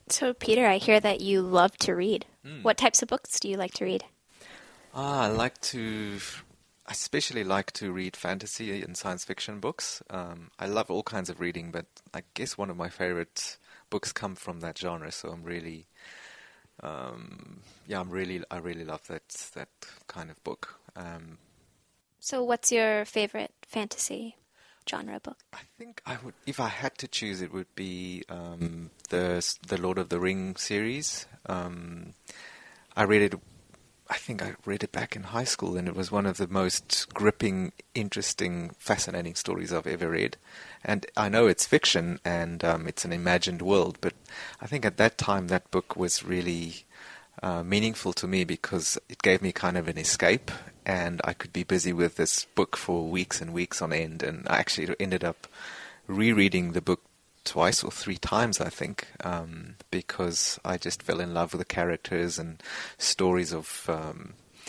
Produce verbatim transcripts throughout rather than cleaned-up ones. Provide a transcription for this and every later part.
So, Peter, I hear that you love to read. Mm. What types of books do you like to read? Ah, I like to, I especially like to read fantasy and science fiction books. Um, I love all kinds of reading, but I guess one of my favorite books come from that genre. So I'm really, um, yeah, I'm really, I really love that that kind of book. Um, So, what's your favorite fantasy genre book? I think I would, if I had to choose, it would be um, the the Lord of the Ring series. Um, I read it. I think I read it back in high school, and it was one of the most gripping, interesting, fascinating stories I've ever read. And I know it's fiction and um, it's an imagined world, but I think at that time that book was really uh, meaningful to me because it gave me kind of an escape, and I could be busy with this book for weeks and weeks on end. And I actually ended up rereading the book twice or three times, I think, um, because I just fell in love with the characters and stories of um,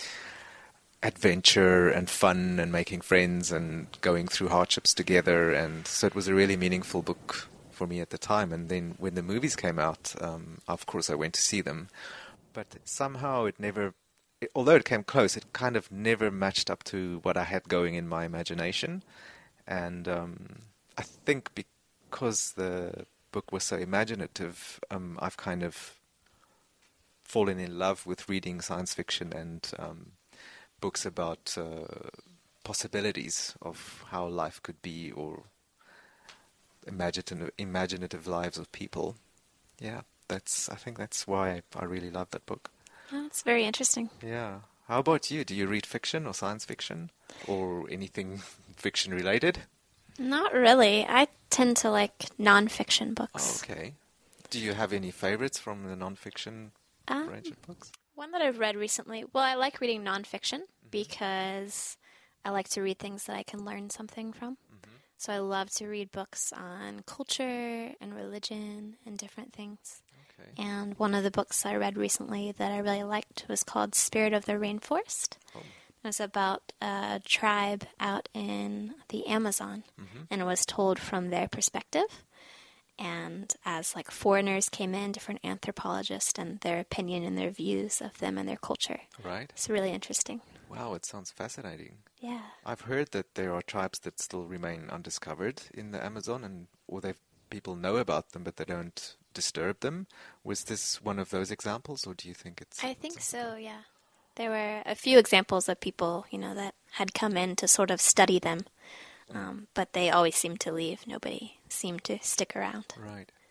adventure and fun and making friends and going through hardships together. And so it was a really meaningful book for me at the time. And then when the movies came out, um, of course I went to see them. But somehow it never, it, although it came close, it kind of never matched up to what I had going in my imagination. And um, I think because because the book was so imaginative, um, I've kind of fallen in love with reading science fiction and um, books about uh, possibilities of how life could be, or imaginative, imaginative lives of people. Yeah, that's. I think that's why I really love that book. Oh, that's very interesting. Yeah. How about you? Do you read fiction or science fiction or anything fiction related? Not really. I tend to like nonfiction books. Oh, okay. Do you have any favorites from the nonfiction Um, range of books? One that I've read recently. Well, I like reading nonfiction Mm-hmm. because I like to read things that I can learn something from. Mm-hmm. So I love to read books on culture and religion and different things. Okay. And one of the books I read recently that I really liked was called Spirit of the Rainforest. Oh. It was about a tribe out in the Amazon, Mm-hmm. and it was told from their perspective. And as like foreigners came in, different anthropologists and their opinion and their views of them and their culture. Right. It's really interesting. Wow, it sounds fascinating. Yeah. I've heard that there are tribes that still remain undiscovered in the Amazon, and or they people know about them, but they don't disturb them. Was this one of those examples, or do you think it's? I think so, yeah. There were a few examples of people, you know, that had come in to sort of study them, um, but they always seemed to leave. Nobody seemed to stick around. Right.